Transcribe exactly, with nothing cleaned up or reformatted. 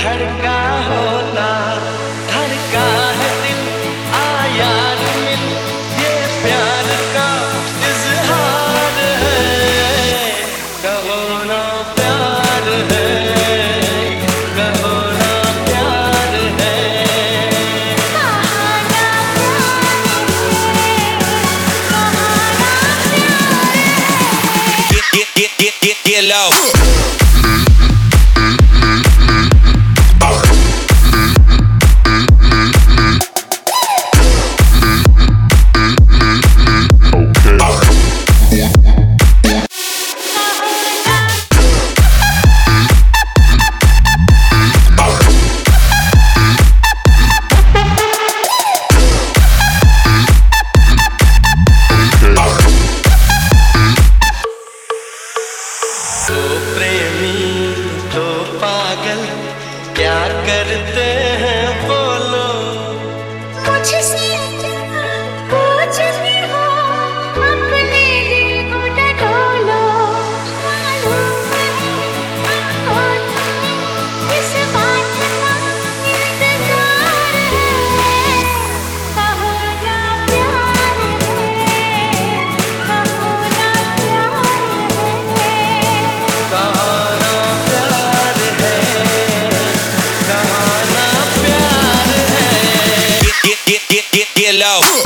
धड़का होता धड़का है दिल आया मिल ये प्यार का इजहार है कहो ना प्यार है कहो ना प्यार है Get, get, get, get, get low. तो प्रेमी तो पागल क्या करते हैं बोलो मुझसे कुछ भी हो अपने दिल को टटोलो मालूम है इस बात का इंतजार है कहो ना प्यार है कहो ना प्यार है कहाना प्यार है कहाना प्यार है Get, get, get, get, get low.